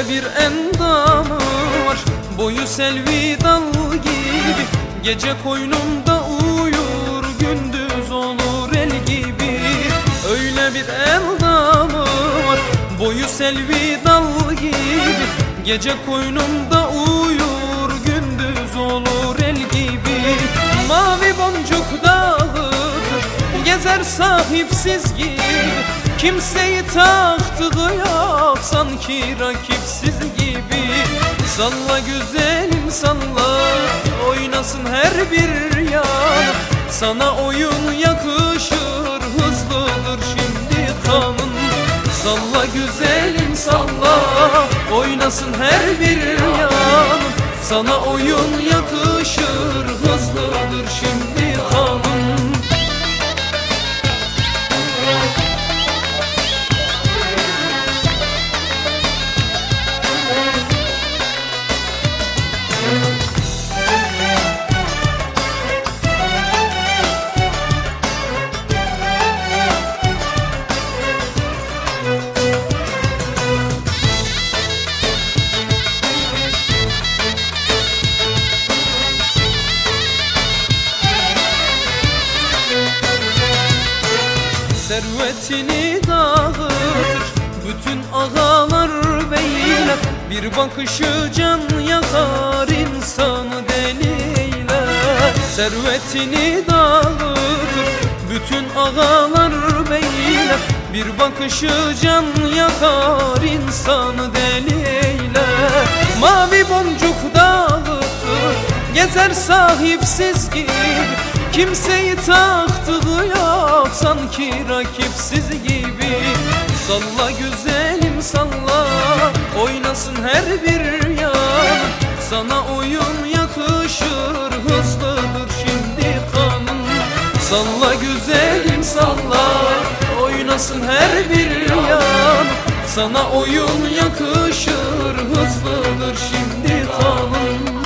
Öyle bir endamı var, boyu selvi dal gibi. Gece koynumda uyur, gündüz olur el gibi. Öyle bir endamı var, boyu selvi dal gibi. Gece koynumda uyur, gündüz olur el gibi. Mavi boncuk dağıtır, gezer sahipsiz gibi. Kimseyi taktığı yok, sanki rakipsiz gibi. Salla güzelim salla, oynasın her bir yan. Sana oyun yakışır, hızlıdır şimdi kanın. Salla güzelim salla, oynasın her bir yan. Sana oyun yakışır, hızlıdır şimdi kanın. Servetini dağıtır bütün ağalar beyler. Bir bakışı can yakar, insanı deliler. Servetini dağıtır bütün ağalar beyler. Bir bakışı can yakar, insanı deliler. Mavi boncuk dağıtır, gezer sahipsiz gibi. Kimseyi taktığı yok, sanki rakipsiz gibi. Salla güzelim salla, oynasın her bir yan. Sana oyun yakışır, hızlıdır şimdi kanın. Salla güzelim salla, oynasın her bir yan. Sana oyun yakışır, hızlıdır şimdi kanın.